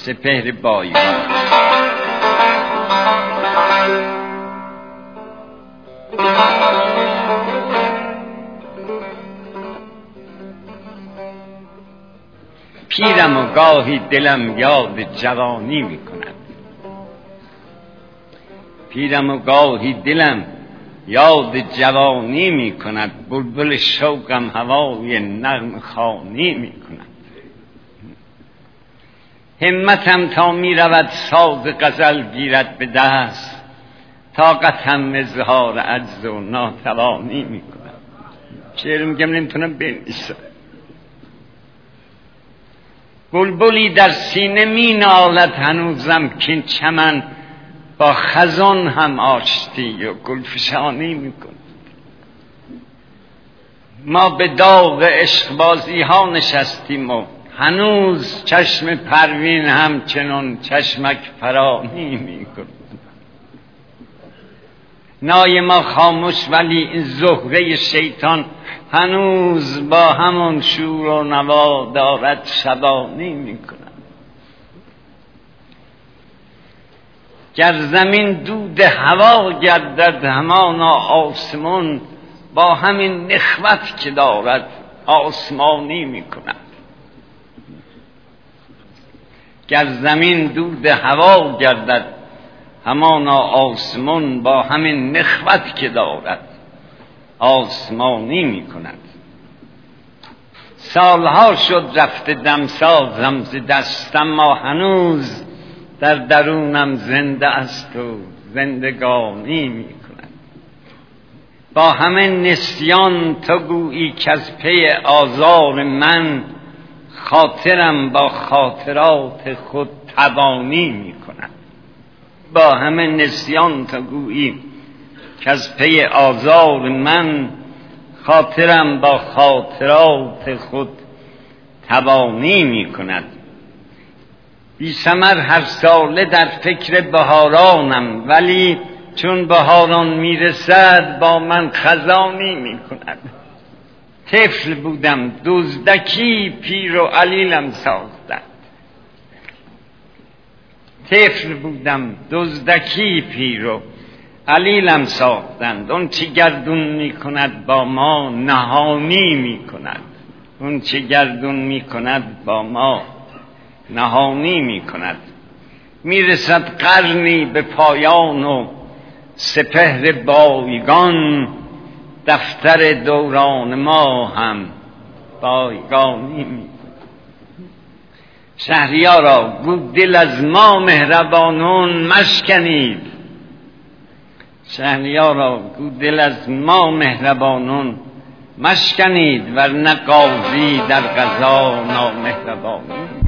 سپهر بایگان. پیرم و گاهی دلم یاد جوانی می کند، پیرم و گاهی دلم یاد جوانی می کند، بلبل شوقم هوای نغمه خوانی می کند. همتم تا می رود ساز غزل گیرد به دست، طاقتم اظهار عجز و ناتوانی می کند. شعر میگم نمیتونم بنویسم. بلبلی در سینه می نالد هنوزم کین چمن، با خزان هم آشتی و گلفشانی می کند. ما به داغ عشقبازی ها نشستیم و هنوز چشم پروین همچنان چشمک فرانی می کند. نای ما خاموش ولی این زهره شیطان هنوز با همون شور و نوا دارد شبانی می کند. گر زمین دود هوا گردد همانا آسمان، با همین نخوت که دارد آسمانی می کند. گر زمین دود هوا گردد همانا آسمان، با همین نخوت که دارد آسمانی می کند. سالها شد رفته دمسازم ز دستم، ما هنوز در درونم زنده است و زندگانی می کند. با همه نسیان تو گویی که از پی آزار من، خاطرم با خاطرات خود تبانی می کند. با همه نسیان تو گویی که از پی آزار من، خاطرم با خاطرات خود تبانی می کند. بی ثمر هر ساله در فکر بهارانم، ولی چون بهاران میرسد با من خزانی می کند. طفل بودم دزدکی پیر و علیلم ساختند، طفل بودم دزدکی پیر و علیلم ساختند. اون چه گردون می کند با ما نهانی می کند، اون چه گردون می کند با ما نهانی می کند. می رسد قرنی به پایان و سپهر بایگان، دفتر دوران ما هم بایگانی می کند. شهریارا گو دل از ما مهربانون مشکنید، شهریارا گو دل از ما مهربانون مشکنید، ورنه قاضی در قضا نامهربانی.